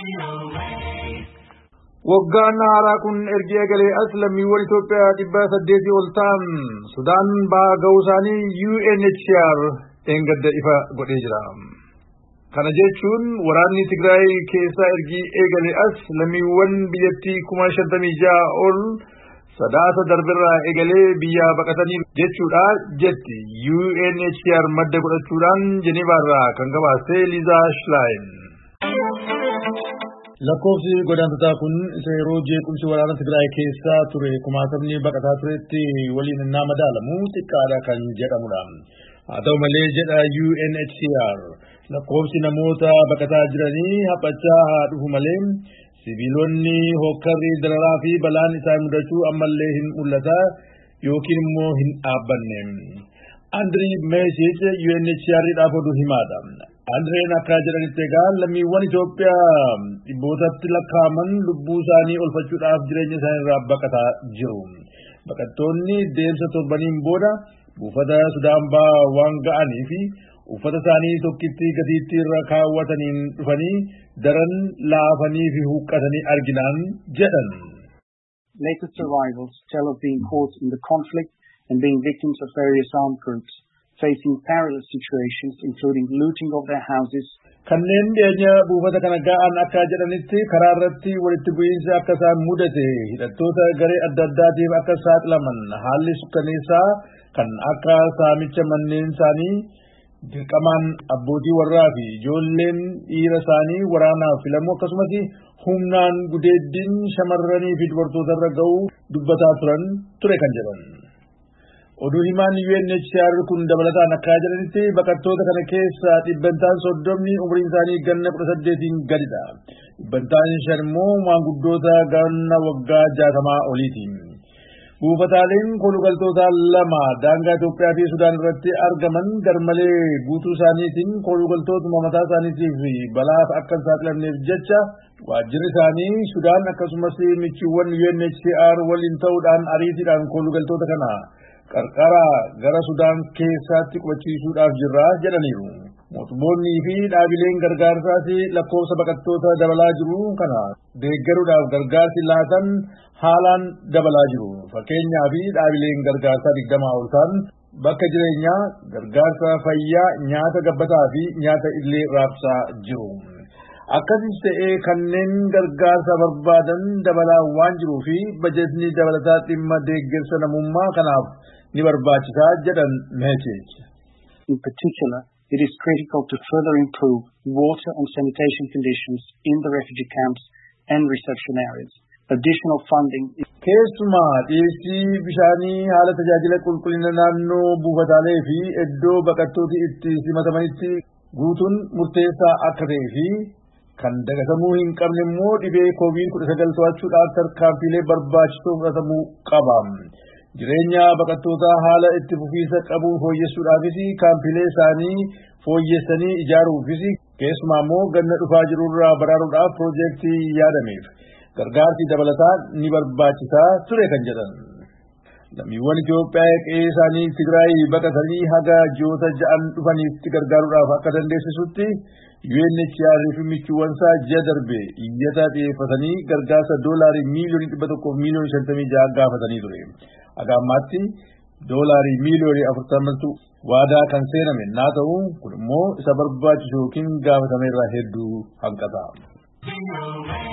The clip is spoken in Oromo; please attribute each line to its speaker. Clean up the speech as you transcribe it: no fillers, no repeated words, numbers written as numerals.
Speaker 1: Waggaan haaraa kun ergi eegalee as lammiiwwan Itoophiyaa 800 ol ta'an Sudaan bahaa ga'uu isaanii UNHCR gadda ifa godhee jira. Kana jechuun waraanni Tigraay keessaa ergi eegalee as lammiiwwan biyyattii 56,000 ol sadaasa darbirraa eegalee biyya baqatanii jechuudha jetti UNHCR madda godhachuudhaan Jeneevaarraa kan gabaase Liza Schlein. Lakkoofsi godaantotaa kun isa yeroo jeequmsi waraana Tigraay keessaa ture kumaatamni baqataa turetti waliin innaa madaalamu xiqqaadha kan jedhamudha. Haa ta'u malee jedha UNHCR lakkoofsi namoota baqataa jiranii haphachaa haa dhufu malee sibiilonni hokkarri dararaa fi balaan isaan mudachuu ammallee hin mul'ata yookiin immoo hin dhaabbanne. Andrii Meesiich UNHCR dhaaf oduu himaadha. Andreen akka jedhanitti egaa lammiiwwan Itoophiyaa dhibbootatti lakkaa'aman lubbuu isaanii olfachuudhaaf jireenya isaanii irraa baqataa jiru. Baqattoonni deemsa torbaniin booda buufata Sudaan bahaa waan ga'anii fi uffata isaanii tokkitti gatiittii irra kaawwataniin dhufanii daran laafanii fi huqqatanii arginaan jedhan.
Speaker 2: Latest arrivals tell of being caught in the conflict and being victims of various armed groups, facing perilous situations including looting of their houses.
Speaker 1: Kanneen dhiyeenya buufata kana ga'an akka jedhanitti karaa irratti walitti bu'iinsa akka isaan mudate hidhattoota garee adda addaatiif akka saaxilaman haalli sukkaneessaa kan akka saamicha manneen isaanii dirqamaan abbootii warraa fi ijoolleen dhiira isaanii waraanaaf filamuu akkasumas humnaan gudeeddiin shamarranii fi dubartoota irra ga'uu dubbataa ture kan jedhan. Oduu himaan UNHCR kun dabalataan akka jedhanitti baqattoota kana keessa 30 umriin isaanii ganna 18 gadidha. 5 immoo maanguddoota ganna waggaa 60 oliiti. Buufataaleen kolugaltoota 2 daangaa Itoophiyaa fi Sudaan irratti argaman garmalee guutuu isaaniitiin kolugaltootuma mataa isaaniitiif balaaf akka hin saaxilamneef jecha waajjirri isaanii Sudaan akkasumas michiiwwan UNHCR waliin ta'uudhaan ariitiidhaan kolugaltoota kana qarqara gara Sudaan keessatti qubachiisuudhaaf jirra jedhaniiru. Mootummoonni fi dhaabileen gargaarsaas lakkoofsa baqattoota dabalaa jiru kana deeggaruudhaaf gargaarsi laatan haalaan dabalaa jiru. Fakkeenyaaf dhaabileen gargaarsaa 20 ol ta'an bakka jireenyaa, gargaarsa fayyaa, nyaata gabbataa fi nyaata illee raabsaa jiru. Akkasis ta'ee kanneen gargaarsa barbaadan dabalaa waan jiruu fi bajetni dabalataa dhimma deeggarsa namummaa kanaaf ni barbaachisa jedhan Meesiich.
Speaker 2: In particular, it is critical to further improve water and sanitation conditions in the refugee camps and reception areas. Additional funding
Speaker 1: keessumaa dhiyeessii bishaanii haala tajaajila qulqullina naannoo buufataalee fi iddoo baqattooti itti simatamanitti guutuun murteessaa akka ta'ee fi kan dagatamuu hin qabne immoo dhibee COVID-19 to'achuudhaaf tarkaanfiilee barbaachisoo fudhatamuu qaba. Jireenya baqattoota haala itti fufiinsa qabuun fooyyessuudhaafis kaampiilee isaanii fooyyessanii ijaaruufis keessumaa immoo ganna dhufaa jirurraa baraaruudhaaf piroojeektii yaadameef gargaarsi dabalataa ni barbaachisaa ture kan jedhan. Lammiiwwan Itoophiyaa qe'ee isaanii Tigraay baqatanii haga ji'oota 6 dhufaniitti gargaaruudhaaf akka dandeessisutti UNHCR fi michiiwwansaa ji'a darbe iyyata dhiyeeffatanii gargaarsa $100 miiliyoonii 156 gaafatanii ture. Agaammaatti $40 miiliyoonii 40 waadaa kan seename naa ta'u kun immoo isa barbaachisu yookiin gaafatameerraa hedduu hanqata.